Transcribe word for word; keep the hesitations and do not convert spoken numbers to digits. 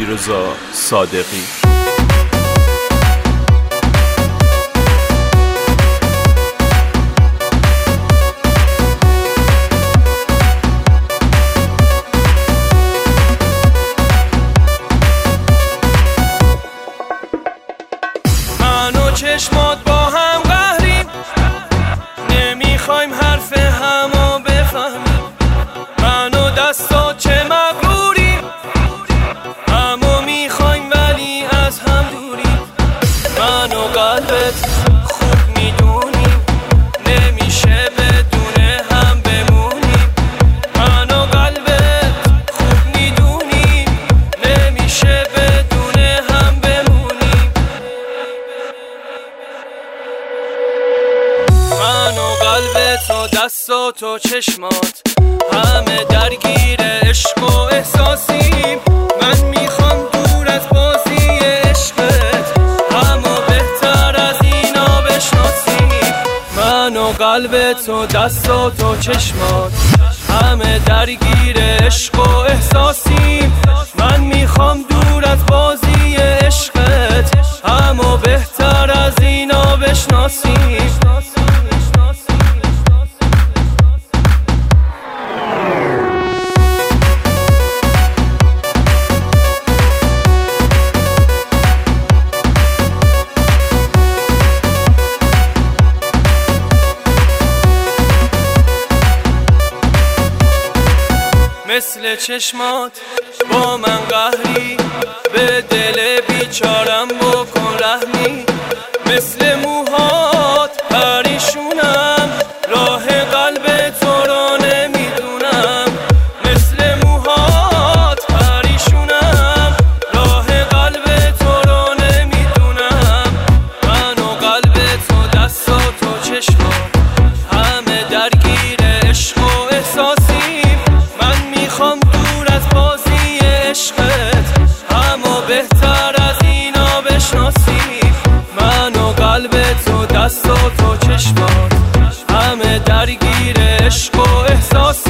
علیرضا صادقی. من و چشمات با هم قهریم، نمیخوایم حرف همو بفهمیم. من و دستات چه مغروریم، همو میخوایم ولی از هم دوریم. من و قلبت خوب میدونیم نمیشه بدون هم بمونیم. من و قلبت خوب میدونیم نمیشه بدون هم بمونیم. من و قلبت و دستات و چشمات همه درگیر عشق و احساسیم. من میخوام دور از بازی عشقت همو بهتر از اینا بشناسیم. من و قلبت و دستات و چشمات همه درگیر عشق و احساسیم. من میخوام دور از بازی عشقت همو بهتر از اینا بشناسیم. مثل چشمات با من قهری، به دل بیچارم بکن رحمی. مثل موهات پریشونم، راه قلب تو رو نمیدونم. مثل موهات پریشونم، راه قلب تو رو نمیدونم. من و قلب تو دستات و چشمات همه درگیر عشق و احساسیم. من میخوام دور از بازی عشقت همو بهتر از اینا بشناسیم. من و قلبت و دستات و چشمات همه درگیر عشق و احساس.